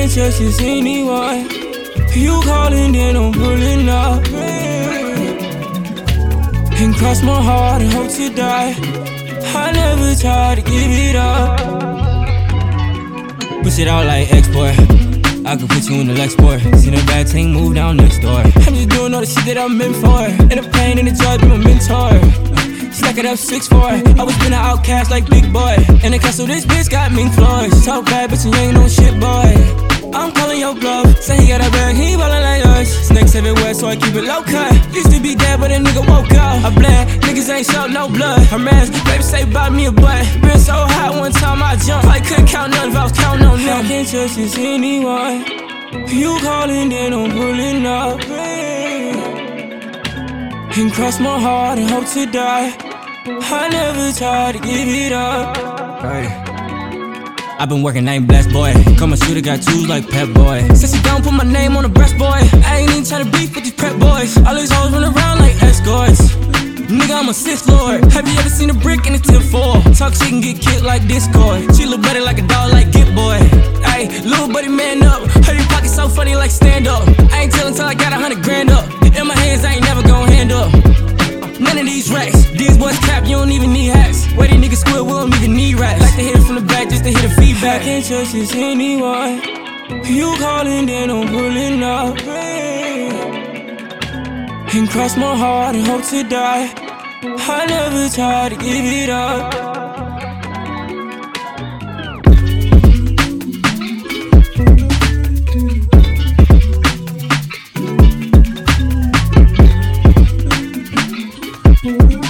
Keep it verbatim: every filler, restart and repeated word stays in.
can't trust this anyone. You calling, then I'm pulling up. And cross my heart and hope to die. I never tried to give it up. Push it out like X-Boy. I could put you in the Lex boy. Seen a bad thing move down next door. I'm just doing all the shit that I'm meant for. And the pain and the joy be my mentor. Stack it up six four. I was been an outcast like Big Boy. In the castle, this bitch got mink floors. Talk bad, bitch, you ain't no shit, boy. I'm calling your bluff. Say he got a bag, he ballin' like us. Snakes everywhere, so I keep it low cut. Used to be dead, but a nigga woke up. I bled, niggas ain't show no blood. Her mans, baby say buy me a butt. Been so hot one time I jumped. I couldn't count none if I was counting on them. I can't trust this anyone. You calling, then I'm pulling up. And cross my heart and hope to die. I never tried to give it up. Hey. I've been working, I ain't blessed, boy. Come a shooter, got twos like Pep Boy. Since you don't put my name on the breast, boy, I ain't even tryna beef with these prep boys. All these hoes run around like escorts. Nigga, I'm a Sith Lord. Have you ever seen a brick in a tip four? Talk shit and get kicked like Discord. She look better like a dog like Get Boy. Ayy, little buddy, man up. Her your pocket so funny like stand up. I ain't tellin' till I got a hundred grand up. In my hands, I ain't never gon' hand up. None of these racks. These boys cap, you don't even need hats. Where these niggas squeal, we don't even need rats. Like to hit it from the back just to hit the feedback. I can't trust this anyone. You calling, then I'm pulling up. And cross my heart and hope to die. I never tried to give it up.